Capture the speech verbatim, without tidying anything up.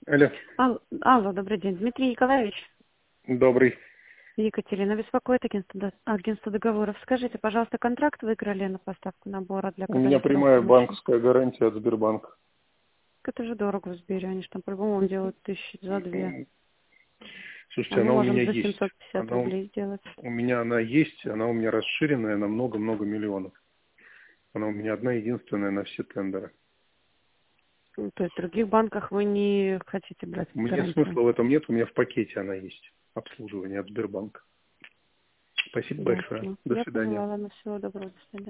Алло. Ал- Алло, добрый день. Дмитрий Николаевич, Добрый. Екатерина беспокоит агентство, до- агентство договоров. Скажите, пожалуйста, контракт выиграли на поставку набора для У меня газоэлектронных прямая помощи? банковская гарантия от Сбербанка. Это же дорого в Сбере, они же там по-любому делают тысячи за две. М, А Слушайте, мы она у меня можем за есть. семьсот пятьдесят Она у рублей сделать. у меня она есть, она у меня расширенная на много-много миллионов. Она у меня одна единственная на все тендеры. Ну, то есть в других банках вы не хотите брать Мне гарантию? смысла в этом нет, у меня в пакете она есть. Обслуживание от Сбербанка. Спасибо большое. Ясно. До Я свидания. поняла, ладно, всего доброго, до свидания.